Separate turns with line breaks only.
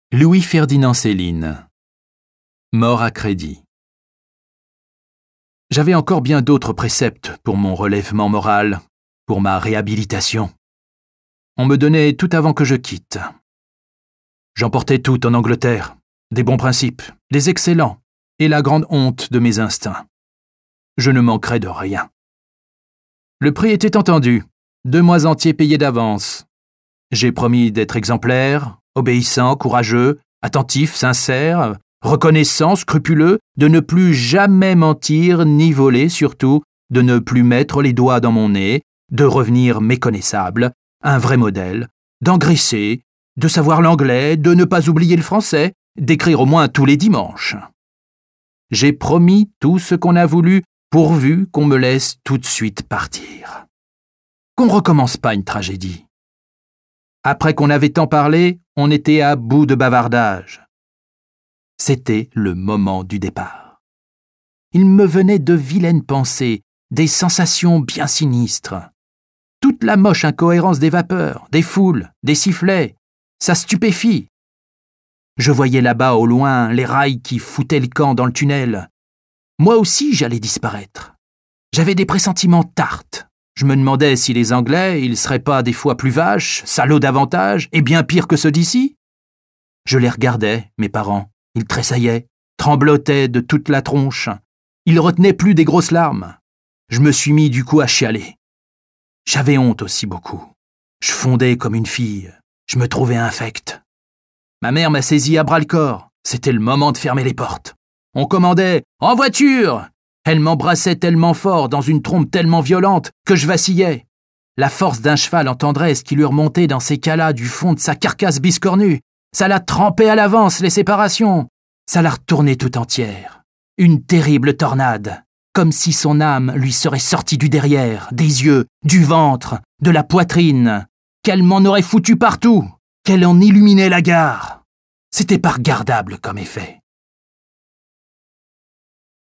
Louis-Ferdinand Céline. Mort à crédit. J'avais encore bien d'autres préceptes pour mon relèvement moral, pour ma réhabilitation. On me donnait tout avant que je quitte. J'emportais tout en Angleterre, des bons principes, des excellents, et la grande honte de mes instincts. Je ne manquerais de rien. Le prix était entendu, 2 mois entiers payés d'avance. J'ai promis d'être exemplaire, obéissant, courageux, attentif, sincère, reconnaissant, scrupuleux, de ne plus jamais mentir ni voler, surtout, de ne plus mettre les doigts dans mon nez, de revenir méconnaissable, un vrai modèle, d'engraisser, de savoir l'anglais, de ne pas oublier le français, d'écrire au moins tous les dimanches. J'ai promis tout ce qu'on a voulu, pourvu qu'on me laisse tout de suite partir. Qu'on recommence pas une tragédie. Après qu'on avait tant parlé, on était à bout de bavardage. C'était le moment du départ. Il me venait de vilaines pensées, des sensations bien sinistres. Toute la moche incohérence des vapeurs, des foules, des sifflets, ça stupéfie. Je voyais là-bas au loin les rails qui foutaient le camp dans le tunnel. Moi aussi j'allais disparaître. J'avais des pressentiments tartes. Je me demandais si les Anglais, ils seraient pas des fois plus vaches, salauds davantage, et bien pires que ceux d'ici. Je les regardais, mes parents. Ils tressaillaient, tremblotaient de toute la tronche. Ils retenaient plus des grosses larmes. Je me suis mis du coup à chialer. J'avais honte aussi beaucoup. Je fondais comme une fille. Je me trouvais infect. Ma mère m'a saisi à bras-le-corps. C'était le moment de fermer les portes. On commandait « En voiture !» Elle m'embrassait tellement fort, dans une trompe tellement violente, que je vacillais. La force d'un cheval en tendresse qui lui remontait dans ces cas-là du fond de sa carcasse biscornue. Ça la trempait à l'avance, les séparations. Ça la retournait tout entière. Une terrible tornade, comme si son âme lui serait sortie du derrière, des yeux, du ventre, de la poitrine, qu'elle m'en aurait foutu partout, qu'elle en illuminait la gare. C'était pas regardable comme effet.